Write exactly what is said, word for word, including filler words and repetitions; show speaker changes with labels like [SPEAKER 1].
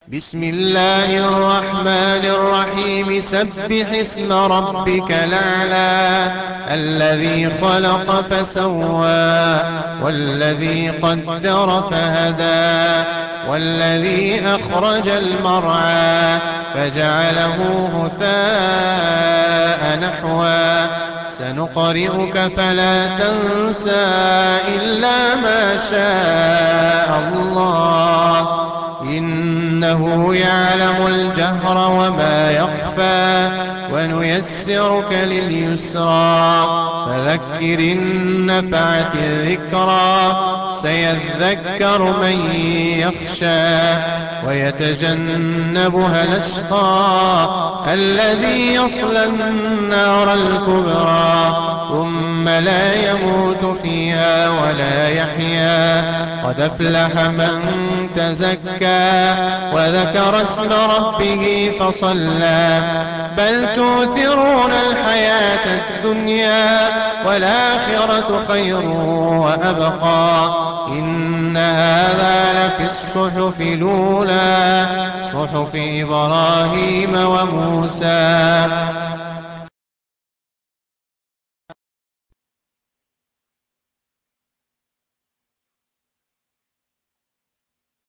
[SPEAKER 1] بسم الله الرحمن الرحيم سبح اسم ربك الأعلى الذي خلق فسوى والذي قدر فهدى والذي أخرج المرعى فجعله غثاء نحوا سنقرئك فلا تنسى إلا ما شاء الله إنه يعلم الجهر وما يخفى ونيسرك لليسرى فذكر إن نفعت الذكرى سيذكر من يخشى ويتجنبها الأشقى الذي يصلى النار الكبرى ثم لا يموت فيها ولا يحيا قد أفلح من تزكى وذكر اسم ربه فصلى بل تؤثرون الحياة الدنيا والآخرة خير وأبقى إن هذا لفي الصحف الأولى صحف إبراهيم وموسى.